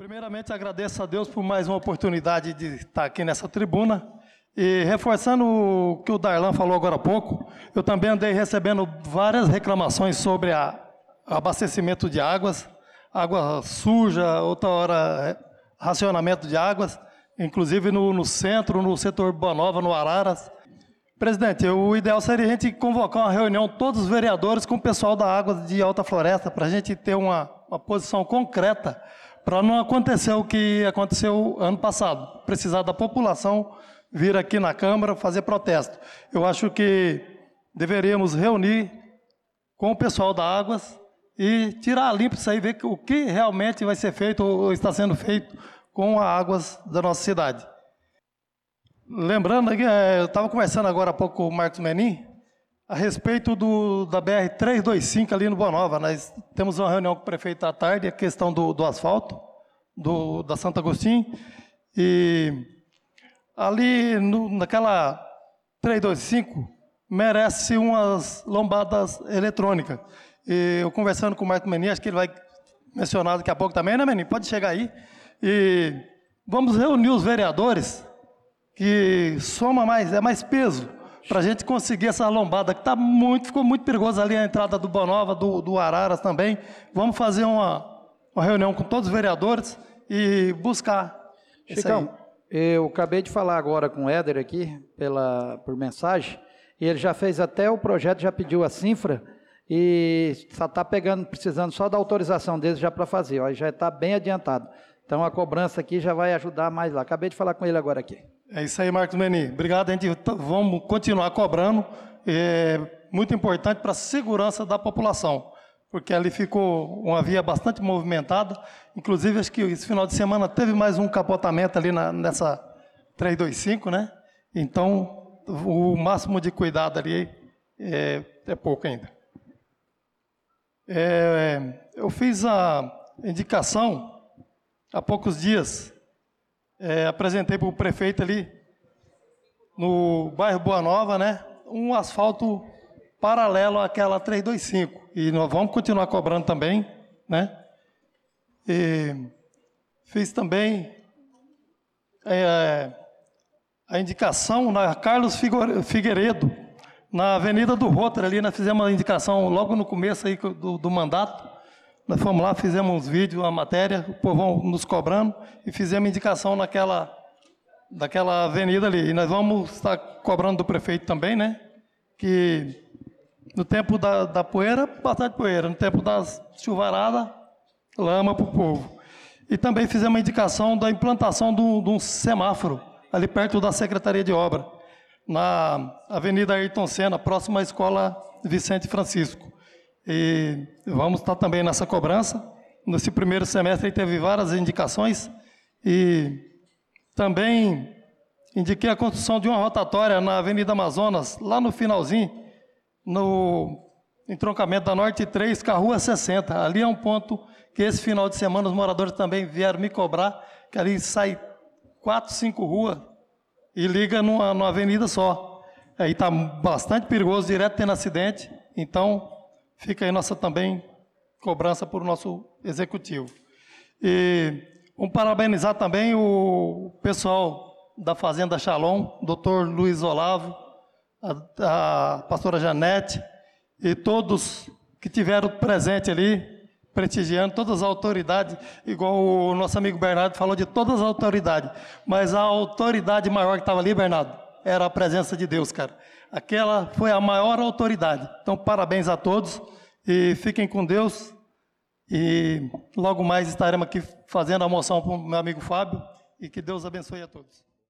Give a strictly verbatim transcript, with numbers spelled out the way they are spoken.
Primeiramente, agradeço a Deus por mais uma oportunidade de estar aqui nessa tribuna. E reforçando o que o Darlan falou agora há pouco, eu também andei recebendo várias reclamações sobre a, abastecimento de águas, água suja, outra hora racionamento de águas, inclusive no, no centro, no setor Boa Nova, no Araras. Presidente, o ideal seria a gente convocar uma reunião, todos os vereadores, com o pessoal da Água de Alta Floresta, para a gente ter uma, uma posição concreta, para não acontecer o que aconteceu ano passado, precisar da população vir aqui na Câmara fazer protesto. Eu acho que deveríamos reunir com o pessoal da Águas e tirar limpo isso aí, ver o que realmente vai ser feito ou está sendo feito com as águas da nossa cidade. Lembrando que eu estava conversando agora há pouco com o Marcos Menin a respeito do, da B R trezentos e vinte e cinco ali no Boa Nova. Nós temos uma reunião com o prefeito à tarde, a questão do, do asfalto, do, da Santo Agostinho, e ali no, naquela trezentos e vinte e cinco merece umas lombadas eletrônicas. E eu conversando com o Marcos Menin, acho que ele vai mencionar daqui a pouco também, né, Menin? Pode chegar aí. E vamos reunir os vereadores, que soma mais, é mais peso, para a gente conseguir essa lombada, que tá muito, ficou muito perigoso ali a entrada do Boa Nova, do, do Araras também. Vamos fazer uma, uma reunião com todos os vereadores e buscar. Chicão, eu acabei de falar agora com o Éder aqui, pela, por mensagem, e ele já fez até o projeto, já pediu a cifra, e só está pegando, precisando só da autorização deles já para fazer, ó, já está bem adiantado. Então a cobrança aqui já vai ajudar mais lá. Acabei de falar com ele agora aqui. É isso aí, Marcos Menin. Obrigado, a gente vamos continuar cobrando. É muito importante para a segurança da população, porque ali ficou uma via bastante movimentada. Inclusive, acho que esse final de semana teve mais um capotamento ali na, nessa trezentos e vinte e cinco, né? Então, o máximo de cuidado ali é, é pouco ainda. É, eu fiz a indicação há poucos dias. É, apresentei para o prefeito ali, no bairro Boa Nova, né, um asfalto paralelo àquela trezentos e vinte e cinco. E nós vamos continuar cobrando também, né? E fiz também é, a indicação na Carlos Figueiredo, na Avenida do Rotary, ali nós fizemos a indicação logo no começo aí do, do mandato. Nós fomos lá, fizemos uns vídeos, uma matéria, o povão nos cobrando, e fizemos indicação naquela, daquela avenida ali. E nós vamos estar cobrando do prefeito também, né? Que no tempo da, da poeira, bastante poeira. No tempo das chuvaradas, lama para o povo. E também fizemos a indicação da implantação de um, de um semáforo, ali perto da Secretaria de Obra, na Avenida Ayrton Senna, próxima à Escola Vicente Francisco. E vamos estar também nessa cobrança. Nesse primeiro semestre teve várias indicações e também indiquei a construção de uma rotatória na Avenida Amazonas, lá no finalzinho, no entroncamento da Norte três com a Rua sessenta. Ali é um ponto que esse final de semana os moradores também vieram me cobrar, que ali sai quatro, cinco ruas e liga numa, numa avenida só. Aí está bastante perigoso, direto tendo acidente, então fica aí nossa também cobrança por nosso executivo. E vamos parabenizar também o pessoal da Fazenda Shalom, doutor Luiz Olavo, a, a pastora Janete, e todos que tiveram presente ali, prestigiando todas as autoridades, igual o nosso amigo Bernardo falou de todas as autoridades, mas a autoridade maior que estava ali, Bernardo, era a presença de Deus, cara. Aquela foi a maior autoridade. Então, parabéns a todos e fiquem com Deus. E logo mais estaremos aqui fazendo a moção para o meu amigo Fábio e que Deus abençoe a todos.